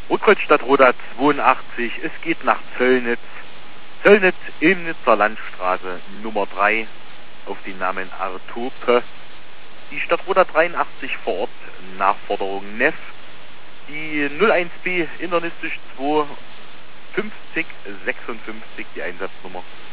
Rotkreuzstadt Roda 82, es geht nach Zöllnitz. Zöllnitz, Ilmnitzer Landstraße Nummer 3 auf den Namen Artope. Die Stadt Roda 83 vor Ort, Nachforderung Neff. Die 01B internistisch 2 50 56, die Einsatznummer.